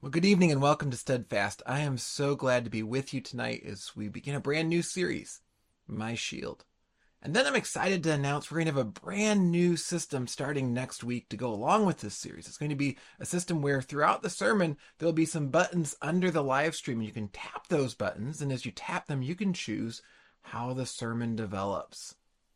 Well, good evening and welcome to Steadfast. I am so glad to be with you tonight as we begin a brand new series, My Shield. And then I'm excited to announce we're going to have a brand new system starting next week to go along with this series. It's going to be a system where throughout the sermon, there'll be some buttons under the live stream, and you can tap those buttons, and as you tap them, you can choose how the sermon develops.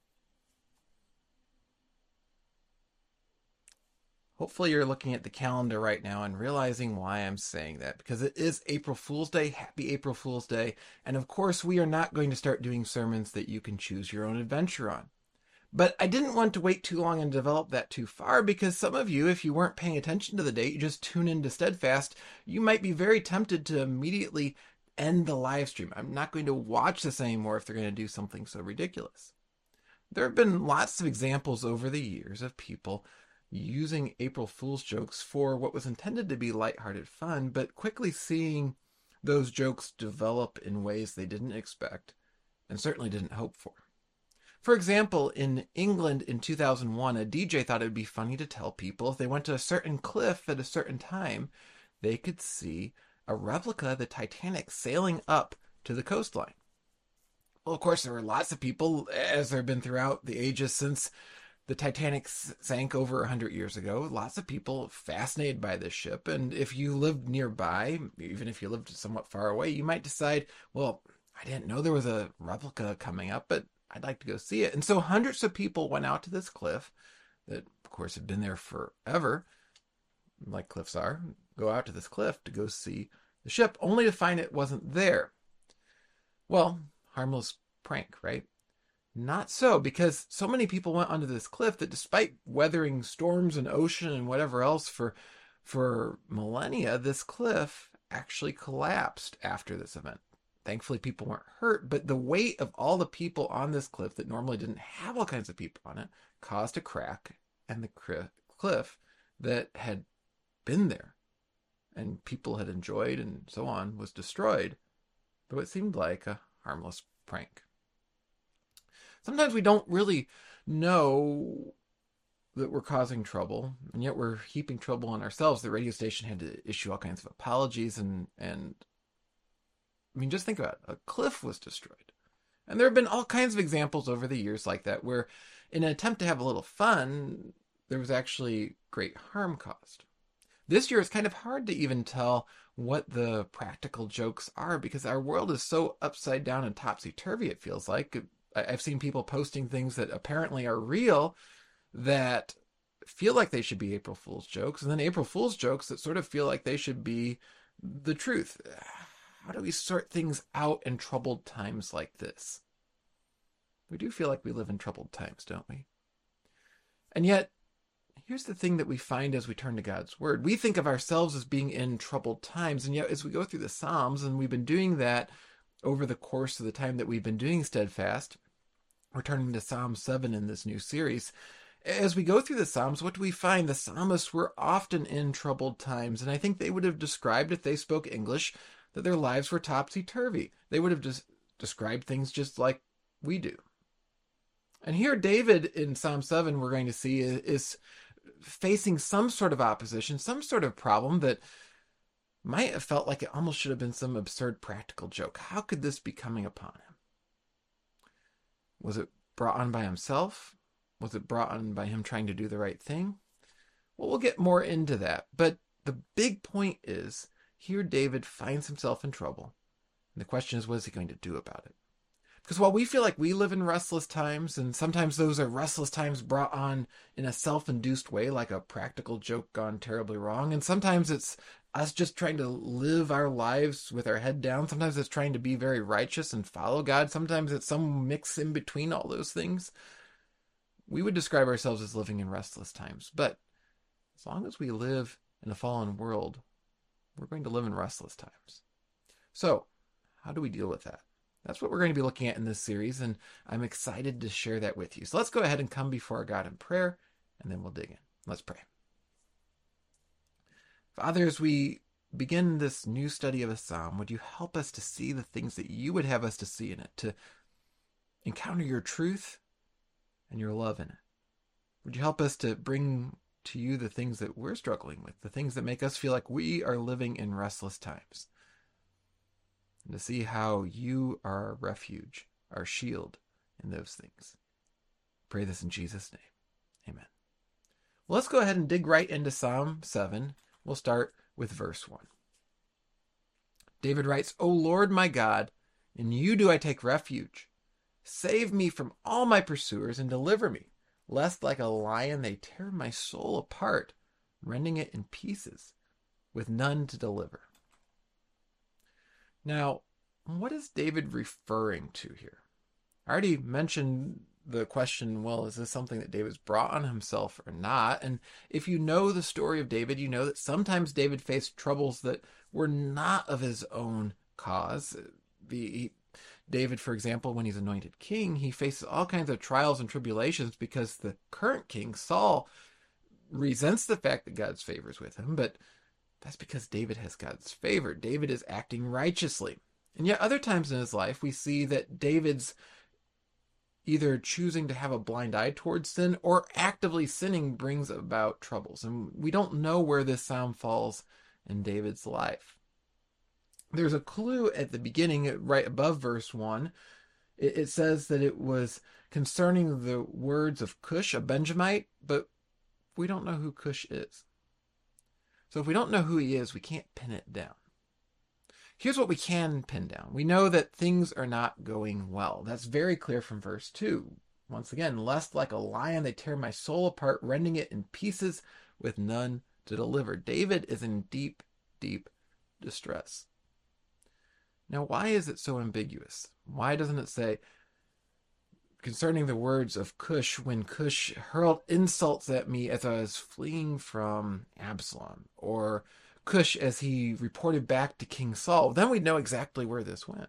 Hopefully you're looking at the calendar right now and realizing why I'm saying that, because it is April Fool's Day. Happy April Fool's Day. And of course, we are not going to start doing sermons that you can choose your own adventure on. But I didn't want to wait too long and develop that too far, because some of you, if you weren't paying attention to the date, you just tune into Steadfast, you might be very tempted to immediately end the live stream. I'm not going to watch this anymore if they're going to do something so ridiculous. There have been lots of examples over the years of people using April Fool's jokes for what was intended to be lighthearted fun, but quickly seeing those jokes develop in ways they didn't expect and certainly didn't hope for. For example, in England in 2001, a DJ thought it would be funny to tell people if they went to a certain cliff at a certain time, they could see a replica of the Titanic sailing up to the coastline. Well, of course, there were lots of people, as there have been throughout the ages since the Titanic sank over 100 years ago, lots of people fascinated by this ship. And if you lived nearby, even if you lived somewhat far away, you might decide, well, I didn't know there was a replica coming up, but I'd like to go see it. And so hundreds of people went out to this cliff that, of course, had been there forever, like cliffs are, go out to this cliff to go see the ship, only to find it wasn't there. Well, harmless prank, right? Not so, because so many people went onto this cliff that despite weathering storms and ocean and whatever else for millennia, this cliff actually collapsed after this event. Thankfully, people weren't hurt, but the weight of all the people on this cliff that normally didn't have all kinds of people on it caused a crack, and the cliff that had been there and people had enjoyed and so on was destroyed, though it seemed like a harmless prank. Sometimes we don't really know that we're causing trouble, and yet we're heaping trouble on ourselves. The radio station had to issue all kinds of apologies, and I mean, just think about it. A cliff was destroyed. And there have been all kinds of examples over the years like that, where in an attempt to have a little fun, there was actually great harm caused. This year, it's kind of hard to even tell what the practical jokes are, because our world is so upside down and topsy-turvy, it feels like. I've seen people posting things that apparently are real that feel like they should be April Fool's jokes, and then April Fool's jokes that sort of feel like they should be the truth. How do we sort things out in troubled times like this? We do feel like we live in troubled times, don't we? And yet, here's the thing that we find as we turn to God's Word. We think of ourselves as being in troubled times, and yet as we go through the Psalms, and we've been doing that over the course of the time that we've been doing Steadfast, we're turning to Psalm 7 in this new series. As we go through the Psalms, what do we find? The psalmists were often in troubled times, and I think they would have described, if they spoke English, that their lives were topsy-turvy. They would have described things just like we do. And here David in Psalm 7, we're going to see, is facing some sort of opposition, some sort of problem that might have felt like it almost should have been some absurd practical joke. How could this be coming upon him? Was it brought on by himself? Was it brought on by him trying to do the right thing? Well, we'll get more into that. But the big point is, here David finds himself in trouble. And the question is, what is he going to do about it? Because while we feel like we live in restless times, and sometimes those are restless times brought on in a self-induced way, like a practical joke gone terribly wrong, and sometimes it's us just trying to live our lives with our head down. Sometimes it's trying to be very righteous and follow God. Sometimes it's some mix in between all those things. We would describe ourselves as living in restless times. But as long as we live in a fallen world, we're going to live in restless times. So, how do we deal with that? That's what we're going to be looking at in this series, and I'm excited to share that with you. So let's go ahead and come before God in prayer, and then we'll dig in. Let's pray. Father, as we begin this new study of a psalm, would you help us to see the things that you would have us to see in it, to encounter your truth and your love in it? Would you help us to bring to you the things that we're struggling with, the things that make us feel like we are living in restless times. And to see how you are our refuge, our shield in those things. Pray this in Jesus' name. Amen. Well, let's go ahead and dig right into Psalm 7. We'll start with verse 1. David writes, O Lord my God, in you do I take refuge. Save me from all my pursuers and deliver me, lest like a lion they tear my soul apart, rending it in pieces, with none to deliver. Now, what is David referring to here? I already mentioned the question, well, is this something that David's brought on himself or not? And if you know the story of David, you know that sometimes David faced troubles that were not of his own cause. David, for example, when he's anointed king, he faces all kinds of trials and tribulations because the current king, Saul, resents the fact that God's favor is with him, but that's because David has God's favor. David is acting righteously. And yet other times in his life, we see that David's either choosing to have a blind eye towards sin or actively sinning brings about troubles. And we don't know where this psalm falls in David's life. There's a clue at the beginning, right above verse 1. It says that it was concerning the words of Cush, a Benjamite, but we don't know who Cush is. So if we don't know who he is, we can't pin it down. Here's what we can pin down. We know that things are not going well. That's very clear from verse 2. Once again, lest like a lion they tear my soul apart, rending it in pieces with none to deliver. David is in deep, deep distress. Now, why is it so ambiguous? Why doesn't it say, concerning the words of Cush, when Cush hurled insults at me as I was fleeing from Absalom, or Cush as he reported back to King Saul? Then we'd know exactly where this went.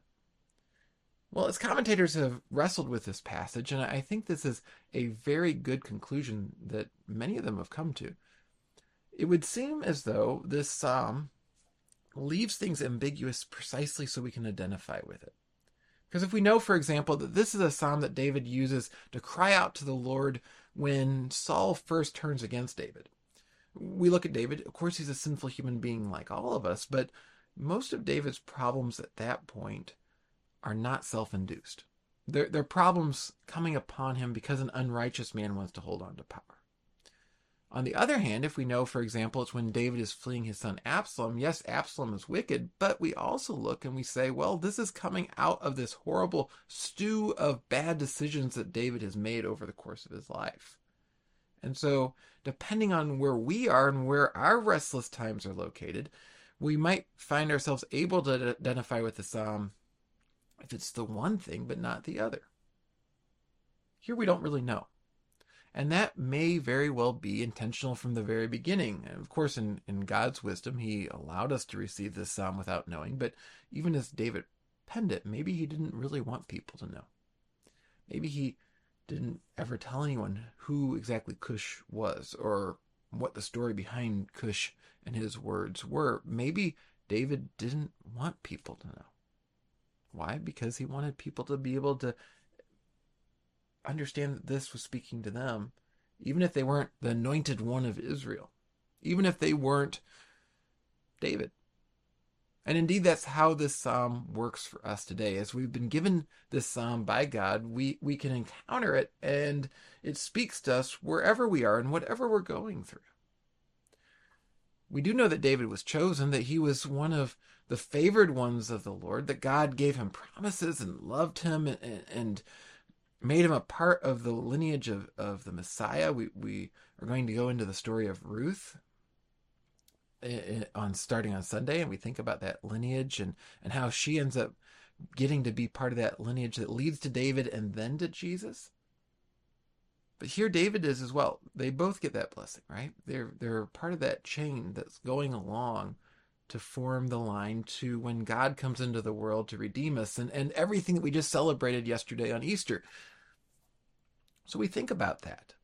Well, as commentators have wrestled with this passage, and I think this is a very good conclusion that many of them have come to, it would seem as though this psalm leaves things ambiguous precisely so we can identify with it. Because if we know, for example, that this is a psalm that David uses to cry out to the Lord when Saul first turns against David. We look at David, of course he's a sinful human being like all of us, but most of David's problems at that point are not self-induced. They're problems coming upon him because an unrighteous man wants to hold on to power. On the other hand, if we know, for example, it's when David is fleeing his son Absalom, yes, Absalom is wicked, but we also look and we say, well, this is coming out of this horrible stew of bad decisions that David has made over the course of his life. And so, depending on where we are and where our restless times are located, we might find ourselves able to identify with the psalm if it's the one thing but not the other. Here we don't really know. And that may very well be intentional from the very beginning. And of course, in God's wisdom, he allowed us to receive this psalm without knowing. But even as David penned it, maybe he didn't really want people to know. Maybe he didn't ever tell anyone who exactly Cush was or what the story behind Cush and his words were. Maybe David didn't want people to know. Why? Because he wanted people to be able to understand that this was speaking to them, even if they weren't the anointed one of Israel, even if they weren't David. And indeed, that's how this psalm works for us today. As we've been given this psalm by God, we can encounter it, and it speaks to us wherever we are and whatever we're going through. We do know that David was chosen, that he was one of the favored ones of the Lord, that God gave him promises and loved him and made him a part of the lineage of the Messiah. We are going to go into the story of Ruth starting on Sunday, and we think about that lineage and how she ends up getting to be part of that lineage that leads to David and then to Jesus. But here David is as well. They both get that blessing, right? They're part of that chain that's going along to form the line to when God comes into the world to redeem us and everything that we just celebrated yesterday on Easter. So we think about that.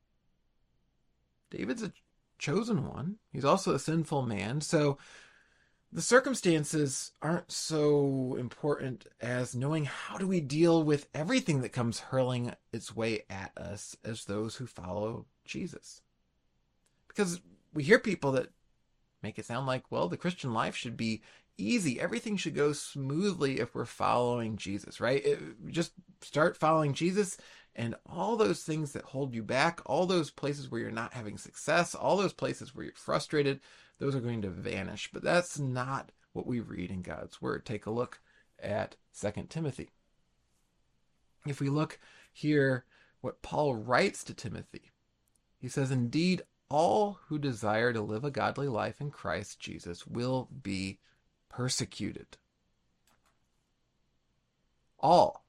David's a chosen one. He's also a sinful man. So the circumstances aren't so important as knowing how do we deal with everything that comes hurling its way at us as those who follow Jesus. Because we hear people that make it sound like, well, the Christian life should be easy. Everything should go smoothly if we're following Jesus, right? Just start following Jesus, and all those things that hold you back, all those places where you're not having success, all those places where you're frustrated, those are going to vanish. But that's not what we read in God's word. Take a look at 2 Timothy. If we look here, what Paul writes to Timothy, he says, "Indeed, all who desire to live a godly life in Christ Jesus will be persecuted." All.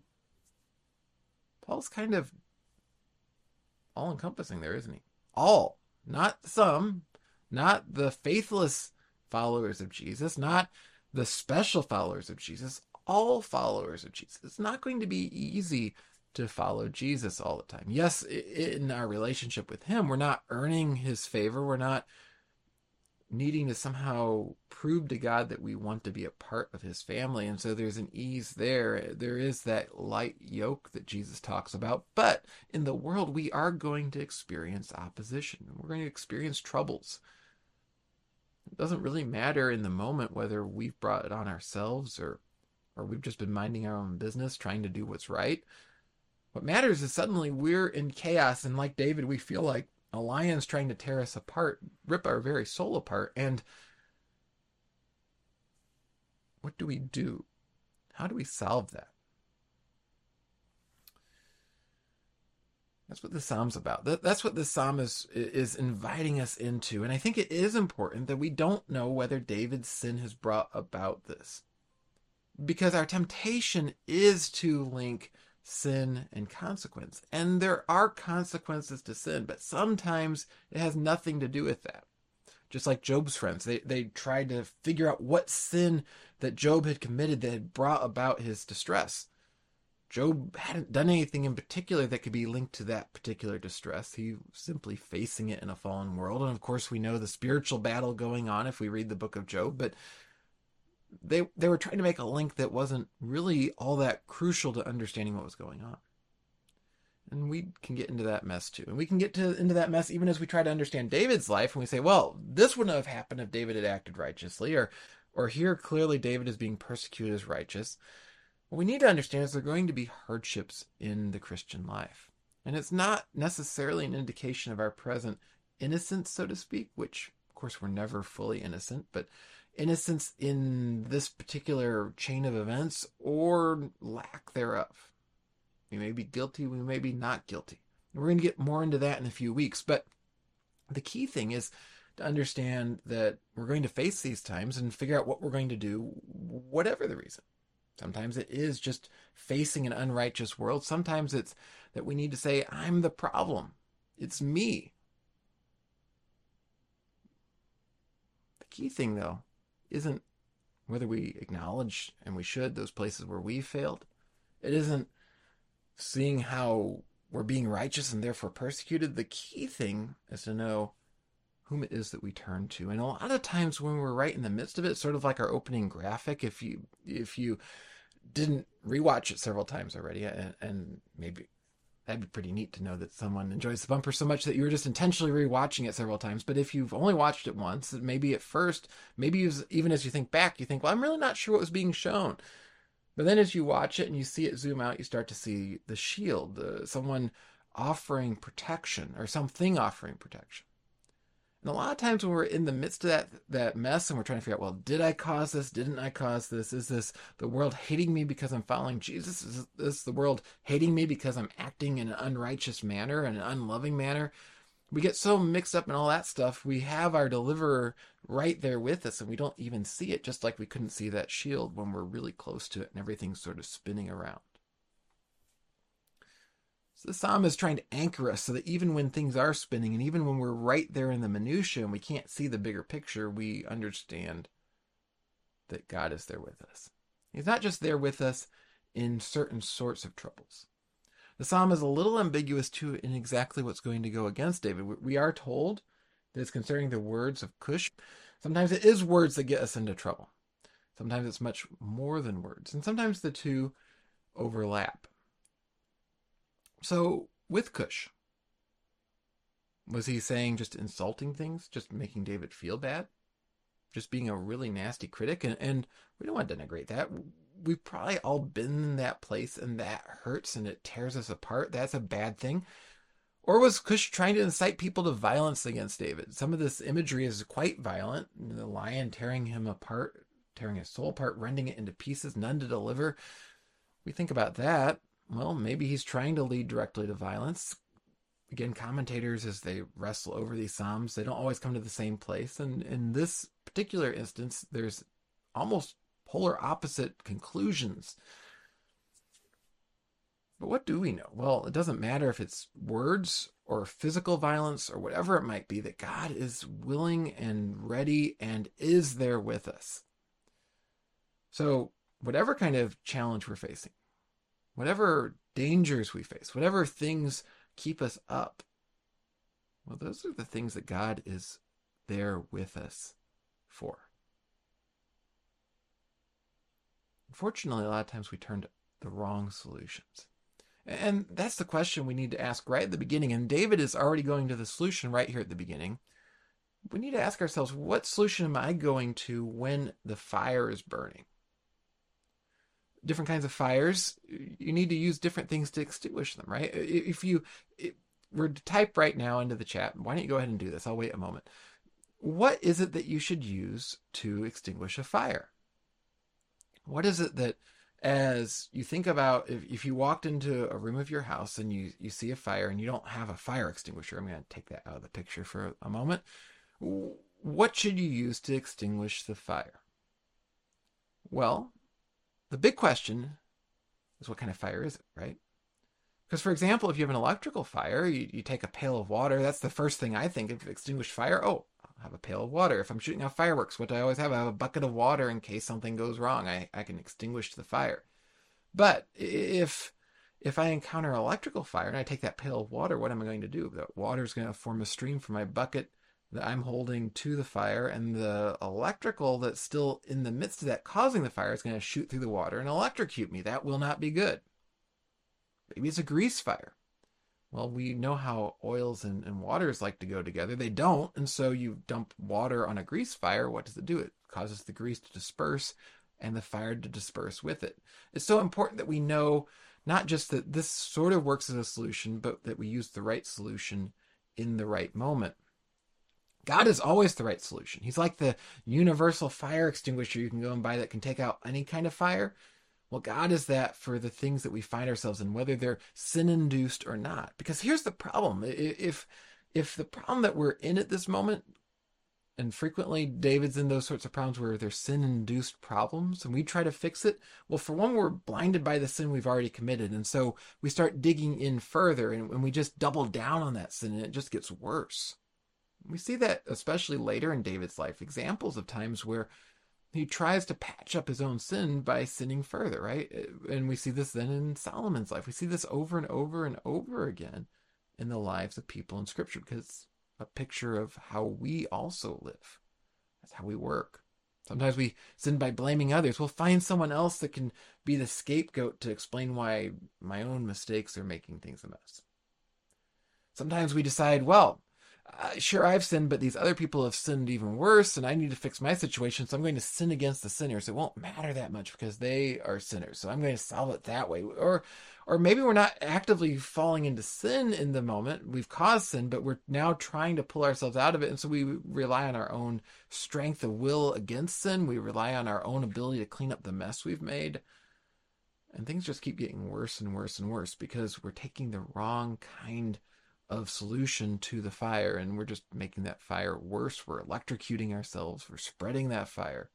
Paul's kind of all-encompassing there, isn't he? All. Not some. Not the faithless followers of Jesus. Not the special followers of Jesus. All followers of Jesus. It's not going to be easy to follow Jesus all the time. Yes, in our relationship with him, we're not earning his favor. We're not needing to somehow prove to God that we want to be a part of his family. And so there's an ease there. There is that light yoke that Jesus talks about. But in the world, we are going to experience opposition. We're going to experience troubles. It doesn't really matter in the moment whether we've brought it on ourselves or we've just been minding our own business, trying to do what's right. What matters is suddenly we're in chaos, and like David, we feel like a lion's trying to tear us apart, rip our very soul apart. And what do we do? How do we solve that? That's what the Psalm's about. That's what this Psalm is inviting us into. And I think it is important that we don't know whether David's sin has brought about this. Because our temptation is to link sin and consequence. And there are consequences to sin, but sometimes it has nothing to do with that. Just like Job's friends, they tried to figure out what sin that Job had committed that had brought about his distress. Job hadn't done anything in particular that could be linked to that particular distress. He was simply facing it in a fallen world. And of course, we know the spiritual battle going on if we read the book of Job, but they were trying to make a link that wasn't really all that crucial to understanding what was going on. And we can get into that mess too. And we can get into that mess even as we try to understand David's life, and we say, well, this wouldn't have happened if David had acted righteously, or here clearly David is being persecuted as righteous. What we need to understand is there are going to be hardships in the Christian life. And it's not necessarily an indication of our present innocence, so to speak, which of course we're never fully innocent, but innocence in this particular chain of events or lack thereof. We may be guilty, we may be not guilty. And we're going to get more into that in a few weeks, but the key thing is to understand that we're going to face these times and figure out what we're going to do, whatever the reason. Sometimes it is just facing an unrighteous world. Sometimes it's that we need to say, I'm the problem. It's me. The key thing, though, isn't whether we acknowledge, and we should, those places where we failed. It isn't seeing how we're being righteous and therefore persecuted. The key thing is to know whom it is that we turn to. And a lot of times when we're right in the midst of it, sort of like our opening graphic, if you didn't rewatch it several times already, and maybe that'd be pretty neat to know that someone enjoys the bumper so much that you were just intentionally rewatching it several times. But if you've only watched it once, maybe at first, even as you think back, you think, well, I'm really not sure what was being shown. But then as you watch it and you see it zoom out, you start to see the shield, someone offering protection, or something offering protection. And a lot of times when we're in the midst of that mess and we're trying to figure out, well, did I cause this? Didn't I cause this? Is this the world hating me because I'm following Jesus? Is this the world hating me because I'm acting in an unrighteous manner, in an unloving manner? We get so mixed up in all that stuff, we have our deliverer right there with us and we don't even see it, just like we couldn't see that shield when we're really close to it and everything's sort of spinning around. So the psalm is trying to anchor us so that even when things are spinning and even when we're right there in the minutia and we can't see the bigger picture, we understand that God is there with us. He's not just there with us in certain sorts of troubles. The psalm is a little ambiguous too in exactly what's going to go against David. We are told that it's concerning the words of Cush. Sometimes it is words that get us into trouble. Sometimes it's much more than words. And sometimes the two overlap. So with Cush, Was he saying just insulting things, just making David feel bad, just being a really nasty critic? And we don't want to denigrate that. We've probably all been in that place, and that hurts and it tears us apart. That's a bad thing. Or was Cush trying to incite people to violence against David? Some of this imagery is quite violent. The lion tearing him apart, tearing his soul apart, rending it into pieces, none to deliver. We think about that. Well, maybe he's trying to lead directly to violence. Again, commentators, as they wrestle over these Psalms, they don't always come to the same place. And in this particular instance, there's almost polar opposite conclusions. But what do we know? Well, it doesn't matter if it's words or physical violence or whatever it might be, that God is willing and ready and is there with us. So whatever kind of challenge we're facing, whatever dangers we face, whatever things keep us up, well, those are the things that God is there with us for. Unfortunately, a lot of times we turn to the wrong solutions. And that's the question we need to ask right at the beginning. And David is already going to the solution right here at the beginning. We need to ask ourselves, what solution am I going to when the fire is burning? Different kinds of fires, you need to use different things to extinguish them, right? If we're to type right now into the chat, why don't you go ahead and do this? I'll wait a moment. What is it that you should use to extinguish a fire? What is it that, as you think about, if you walked into a room of your house and you see a fire and you don't have a fire extinguisher, I'm going to take that out of the picture for a moment. What should you use to extinguish the fire? Well, the big question is, what kind of fire is it, right? Because, for example, if you have an electrical fire, you take a pail of water. That's the first thing I think of, extinguished fire. Oh, I'll have a pail of water. If I'm shooting off fireworks, what do I always have? I have a bucket of water in case something goes wrong. I can extinguish the fire. But if I encounter an electrical fire and I take that pail of water, what am I going to do? The water is going to form a stream from my bucket that I'm holding to the fire, and the electrical that's still in the midst of that causing the fire is going to shoot through the water and electrocute me. That will not be good. Maybe it's a grease fire. Well, we know how oils and waters like to go together. They don't, and so you dump water on a grease fire. What does it do? It causes the grease to disperse and the fire to disperse with it. It's so important that we know not just that this sort of works as a solution, but that we use the right solution in the right moment. God is always the right solution. He's like the universal fire extinguisher you can go and buy that can take out any kind of fire. Well, God is that for the things that we find ourselves in, whether they're sin-induced or not. Because here's the problem. If the problem that we're in at this moment, and frequently David's in those sorts of problems where they're sin-induced problems, and we try to fix it, well, for one, we're blinded by the sin we've already committed. And so we start digging in further, and we just double down on that sin, and it just gets worse. We see that especially later in David's life, examples of times where he tries to patch up his own sin by sinning further, right? And we see this then in Solomon's life. We see this over and over and over again in the lives of people in Scripture, because it's a picture of how we also live. That's how we work. Sometimes we sin by blaming others. We'll find someone else that can be the scapegoat to explain why my own mistakes are making things a mess. Sometimes we decide, well, sure, I've sinned, but these other people have sinned even worse, and I need to fix my situation, so I'm going to sin against the sinners. It won't matter that much because they are sinners, so I'm going to solve it that way. Or maybe we're not actively falling into sin in the moment. We've caused sin, but we're now trying to pull ourselves out of it, and so we rely on our own strength of will against sin. We rely on our own ability to clean up the mess we've made. And things just keep getting worse and worse and worse because we're taking the wrong kind of solution to the fire, and we're just making that fire worse. We're electrocuting ourselves. We're spreading that fire.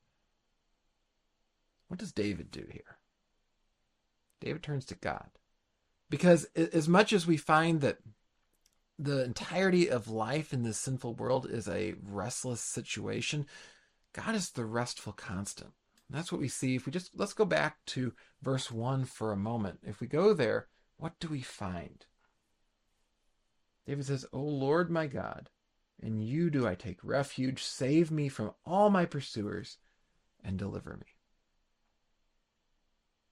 What does David do here? David turns to God. Because as much as we find that the entirety of life in this sinful world is a restless situation, God is the restful constant. And that's what we see. Let's go back to verse 1 for a moment. If we go there, what do we find? David says, O Lord my God, in you do I take refuge. Save me from all my pursuers and deliver me.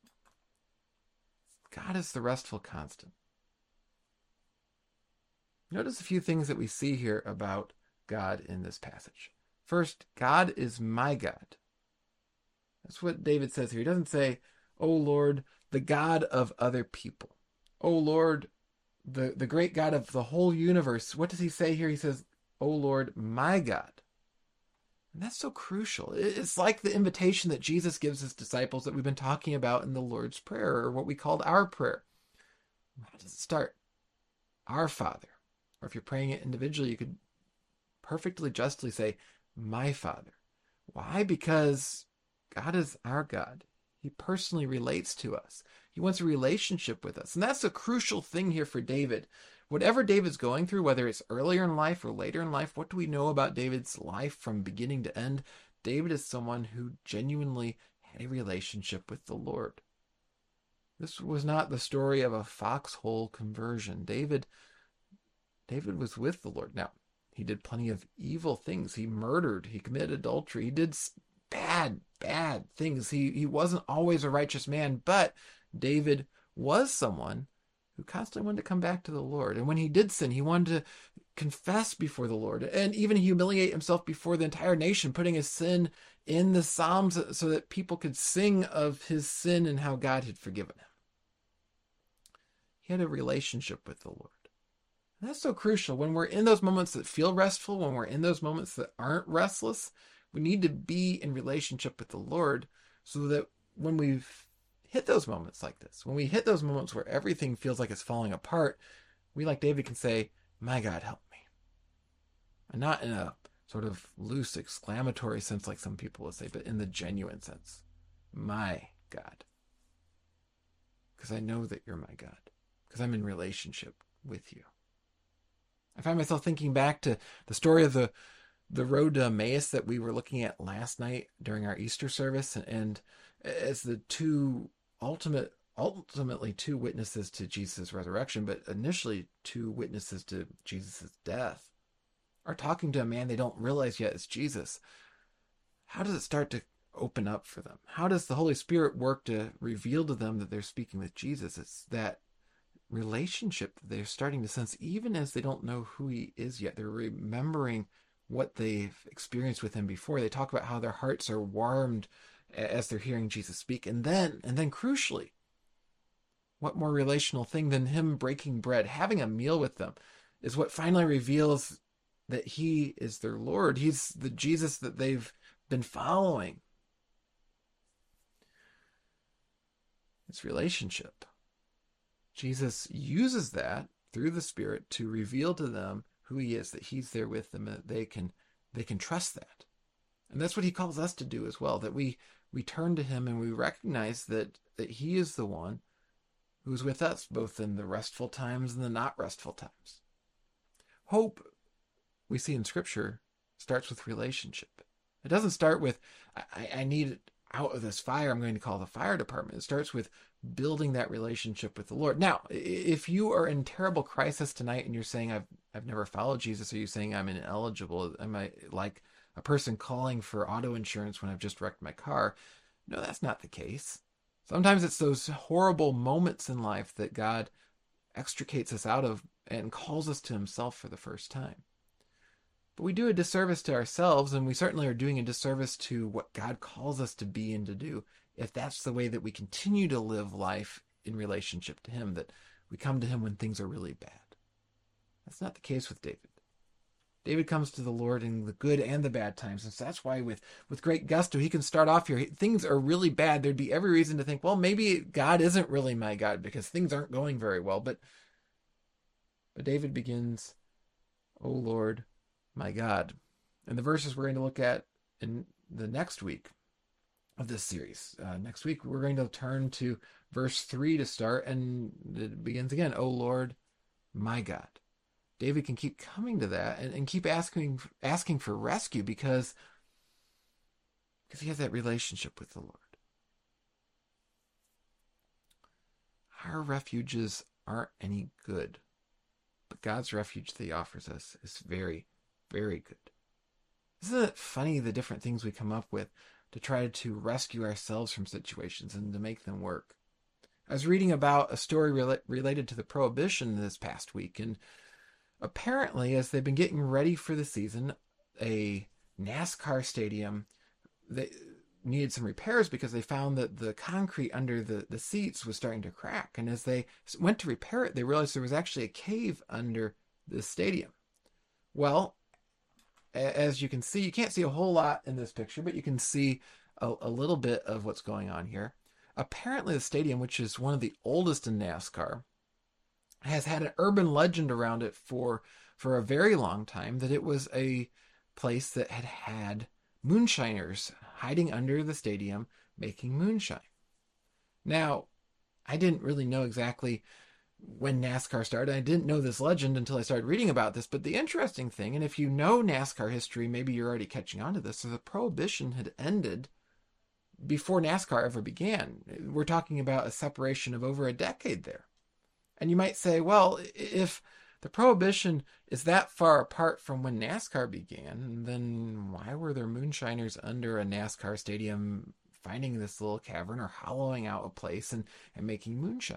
God is the restful constant. Notice a few things that we see here about God in this passage. First, God is my God. That's what David says here. He doesn't say, "Oh Lord, the God of other people." "Oh Lord, the great God of the whole universe." What does he say here? He says, "Oh Lord, my God." And that's so crucial. It's like the invitation that Jesus gives his disciples that we've been talking about in the Lord's Prayer, or what we called our prayer. How does it start? Our Father. Or if you're praying it individually, you could perfectly justly say, "My Father." Why? Because God is our God. He personally relates to us. He wants a relationship with us. And that's a crucial thing here for David. Whatever David's going through, whether it's earlier in life or later in life, what do we know about David's life from beginning to end? David is someone who genuinely had a relationship with the Lord. This was not the story of a foxhole conversion. David was with the Lord. Now, he did plenty of evil things. He murdered. He committed adultery. He did bad things. He wasn't always a righteous man, but David was someone who constantly wanted to come back to the Lord. And when he did sin, he wanted to confess before the Lord and even humiliate himself before the entire nation, putting his sin in the Psalms so that people could sing of his sin and how God had forgiven him. He had a relationship with the Lord. And that's so crucial. When we're in those moments that feel restful, when we're in those moments that aren't restless, we need to be in relationship with the Lord so that when we've hit those moments like this, when we hit those moments where everything feels like it's falling apart, we, like David, can say, "My God, help me." And not in a sort of loose exclamatory sense like some people will say, but in the genuine sense. "My God." Because I know that you're my God. Because I'm in relationship with you. I find myself thinking back to the story of the road to Emmaus that we were looking at last night during our Easter service, and as the ultimately two witnesses to Jesus' resurrection, but initially two witnesses to Jesus' death, are talking to a man they don't realize yet is Jesus. How does it start to open up for them? How does the Holy Spirit work to reveal to them that they're speaking with Jesus? It's that relationship that they're starting to sense, even as they don't know who he is yet. They're remembering what they've experienced with him before. They talk about how their hearts are warmed as they're hearing Jesus speak. And then crucially, what more relational thing than him breaking bread, having a meal with them, is what finally reveals that he is their Lord. He's the Jesus that they've been following. It's relationship. Jesus uses that through the Spirit to reveal to them who he is, that he's there with them, that they can trust that. And that's what he calls us to do as well, that we turn to him and we recognize that he is the one who's with us, both in the restful times and the not restful times. Hope, we see in Scripture, starts with relationship. It doesn't start with, I need out of this fire, I'm going to call the fire department. It starts with building that relationship with the Lord. Now, if you are in terrible crisis tonight and you're saying, I've never followed Jesus, or you're saying I'm ineligible, am I like a person calling for auto insurance when I've just wrecked my car? No, that's not the case. Sometimes it's those horrible moments in life that God extricates us out of and calls us to himself for the first time. But we do a disservice to ourselves, and we certainly are doing a disservice to what God calls us to be and to do, if that's the way that we continue to live life in relationship to him, that we come to him when things are really bad. That's not the case with David. David comes to the Lord in the good and the bad times, and so that's why with great gusto he can start off here. Things are really bad. There'd be every reason to think, well, maybe God isn't really my God because things aren't going very well. But David begins, "O Lord, my God." And the verses we're going to look at in the next week of this series. Next week, we're going to turn to verse 3 to start, and it begins again, "O Lord, my God." David can keep coming to that and keep asking for rescue because he has that relationship with the Lord. Our refuges aren't any good, but God's refuge that he offers us is very, very good. Isn't it funny the different things we come up with to try to rescue ourselves from situations and to make them work? I was reading about a story related to the Prohibition this past week, and Apparently, as they've been getting ready for the season, a NASCAR stadium, they needed some repairs because they found that the concrete under the seats was starting to crack. And as they went to repair it, they realized there was actually a cave under the stadium. Well, as you can see, you can't see a whole lot in this picture, but you can see a little bit of what's going on here. Apparently, the stadium, which is one of the oldest in NASCAR, has had an urban legend around it for a very long time, that it was a place that had moonshiners hiding under the stadium making moonshine. Now, I didn't really know exactly when NASCAR started. I didn't know this legend until I started reading about this. But the interesting thing, and if you know NASCAR history, maybe you're already catching on to this, so the Prohibition had ended before NASCAR ever began. We're talking about a separation of over a decade there. And you might say, well, if the Prohibition is that far apart from when NASCAR began, then why were there moonshiners under a NASCAR stadium finding this little cavern or hollowing out a place and making moonshine?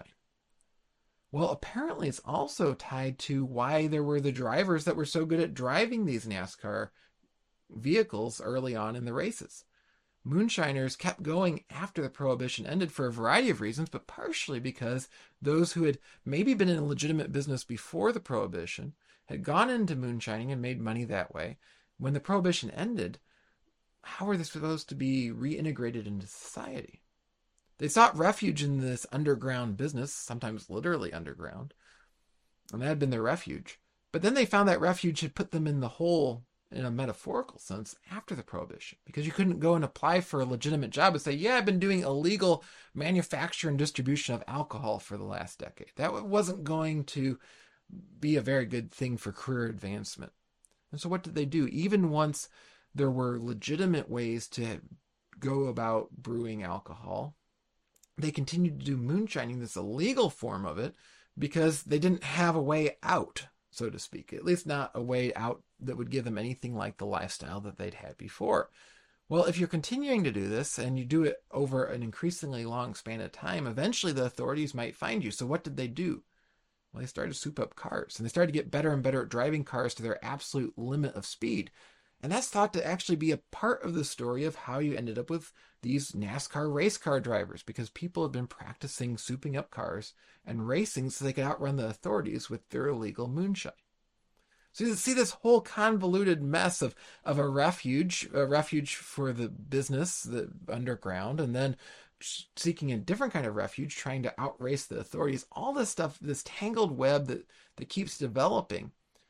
Well, apparently it's also tied to why there were the drivers that were so good at driving these NASCAR vehicles early on in the races. Moonshiners kept going after the Prohibition ended for a variety of reasons, but partially because those who had maybe been in a legitimate business before the Prohibition had gone into moonshining and made money that way. When the Prohibition ended, how were they supposed to be reintegrated into society? They sought refuge in this underground business, sometimes literally underground, and that had been their refuge. But then they found that refuge had put them in the hole in a metaphorical sense after the Prohibition, because you couldn't go and apply for a legitimate job and say, yeah, I've been doing illegal manufacture and distribution of alcohol for the last decade. That wasn't going to be a very good thing for career advancement. And so what did they do? Even once there were legitimate ways to go about brewing alcohol, they continued to do moonshining, this illegal form of it, because they didn't have a way out, so to speak, at least not a way out that would give them anything like the lifestyle that they'd had before. Well, if you're continuing to do this and you do it over an increasingly long span of time, eventually the authorities might find you. So what did they do? Well, they started to soup up cars, and they started to get better and better at driving cars to their absolute limit of speed. And that's thought to actually be a part of the story of how you ended up with these NASCAR race car drivers, because people had been practicing souping up cars and racing so they could outrun the authorities with their illegal moonshine. So you see this whole convoluted mess of a refuge for the business, the underground, and then seeking a different kind of refuge, trying to outrace the authorities. All this stuff, this tangled web that keeps developing.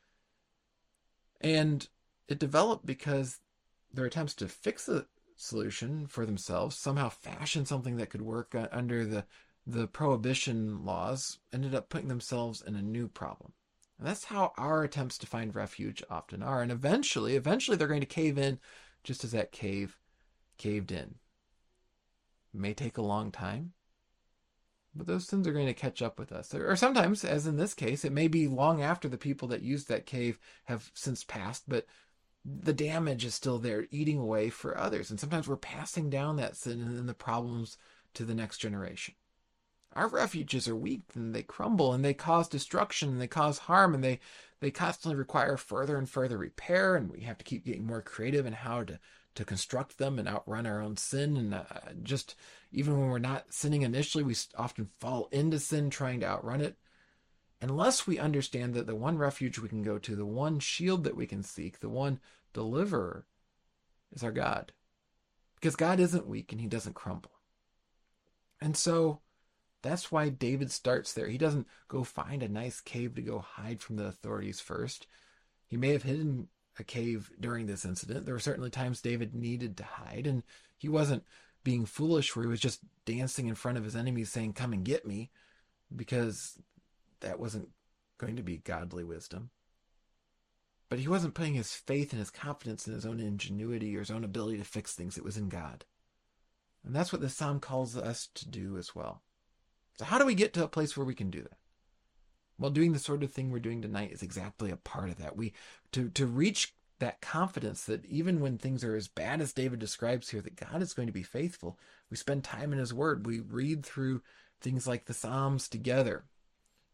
And it developed because their attempts to fix a solution for themselves, somehow fashion something that could work under the Prohibition laws, ended up putting themselves in a new problem. And that's how our attempts to find refuge often are. And eventually they're going to cave in, just as that cave caved in. It may take a long time, but those things are going to catch up with us. Or sometimes, as in this case, it may be long after the people that used that cave have since passed, but the damage is still there, eating away for others. And sometimes we're passing down that sin and the problems to the next generation. Our refuges are weak, and they crumble, and they cause destruction, and they cause harm, and they constantly require further and further repair, and we have to keep getting more creative in how to construct them and outrun our own sin. And just even when we're not sinning initially, we often fall into sin trying to outrun it. Unless we understand that the one refuge we can go to, the one shield that we can seek, the one deliverer is our God. Because God isn't weak and he doesn't crumble. And so that's why David starts there. He doesn't go find a nice cave to go hide from the authorities first. He may have hidden a cave during this incident. There were certainly times David needed to hide, and he wasn't being foolish where he was just dancing in front of his enemies saying, "Come and get me," because that wasn't going to be godly wisdom. But he wasn't putting his faith and his confidence in his own ingenuity or his own ability to fix things. It was in God. And that's what this psalm calls us to do as well. So how do we get to a place where we can do that? Well, doing the sort of thing we're doing tonight is exactly a part of that. To reach that confidence that even when things are as bad as David describes here, that God is going to be faithful. We spend time in his word. We read through things like the Psalms together.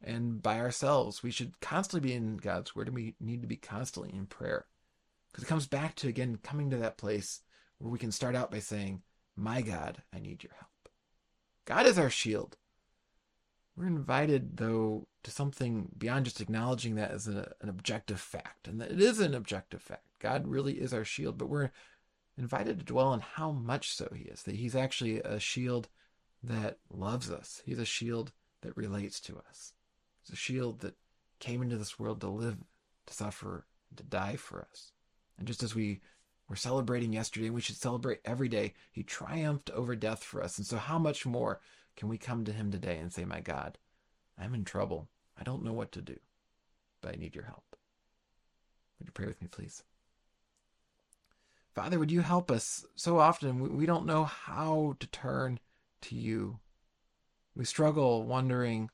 and by ourselves. We should constantly be in God's word, and we need to be constantly in prayer. Because it comes back to, again, coming to that place where we can start out by saying, my God, I need your help. God is our shield. We're invited, though, to something beyond just acknowledging that as an objective fact. And that it is an objective fact. God really is our shield, but we're invited to dwell on how much so he is. That he's actually a shield that loves us. He's a shield that relates to us. He's a shield that came into this world to live, to suffer, and to die for us. And just as we were celebrating yesterday, and we should celebrate every day, he triumphed over death for us. And so how much more can we come to him today and say, my God, I'm in trouble. I don't know what to do, but I need your help. Would you pray with me, please? Father, would you help us? So often we don't know how to turn to you. We struggle wondering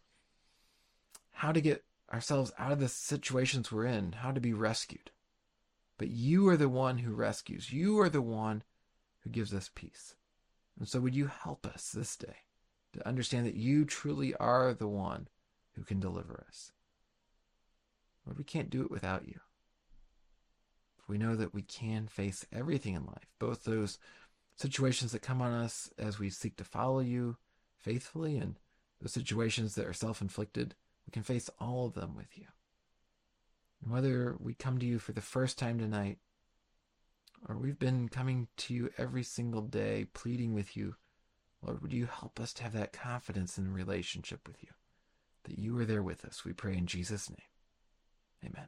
how to get ourselves out of the situations we're in, how to be rescued. But you are the one who rescues. You are the one who gives us peace. And so would you help us this day to understand that you truly are the one who can deliver us. Lord, we can't do it without you. We know that we can face everything in life, both those situations that come on us as we seek to follow you faithfully and those situations that are self-inflicted. We can face all of them with you. And whether we come to you for the first time tonight, or we've been coming to you every single day, pleading with you, Lord, would you help us to have that confidence in relationship with you, that you are there with us. We pray in Jesus' name. Amen.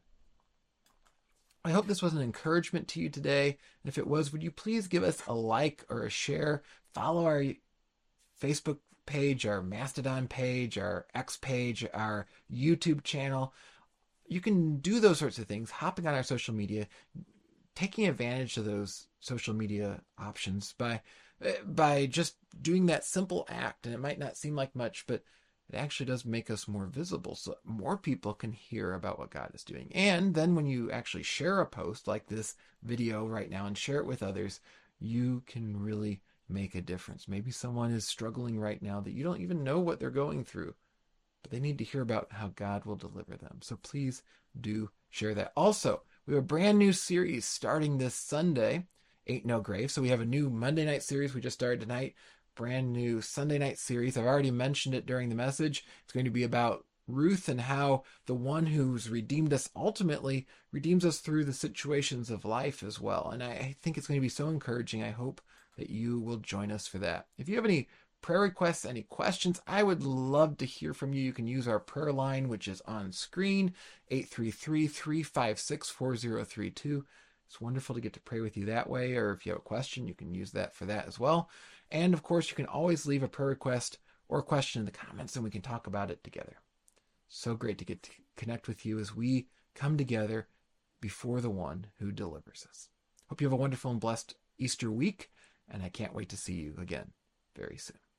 I hope this was an encouragement to you today. And if it was, would you please give us a like or a share? Follow our Facebook page, our Mastodon page, our X page, our YouTube channel. You can do those sorts of things, hopping on our social media, taking advantage of those social media options by just doing that simple act. And it might not seem like much, but it actually does make us more visible so more people can hear about what God is doing. And then when you actually share a post like this video right now and share it with others, you can really make a difference. Maybe someone is struggling right now that you don't even know what they're going through, but they need to hear about how God will deliver them. So please do share that. Also, we have a brand new series starting this Sunday, Ain't No Grave. So we have a new Monday night series we just started tonight, brand new Sunday night series. I've already mentioned it during the message. It's going to be about Ruth and how the one who's redeemed us ultimately redeems us through the situations of life as well. And I think it's going to be so encouraging. I hope that you will join us for that. If you have any prayer requests, any questions, I would love to hear from you. You can use our prayer line, which is on screen, 833-356-4032. It's wonderful to get to pray with you that way, or if you have a question, you can use that for that as well. And of course, you can always leave a prayer request or a question in the comments and we can talk about it together. So great to get to connect with you as we come together before the one who delivers us. Hope you have a wonderful and blessed Easter week, and I can't wait to see you again very soon.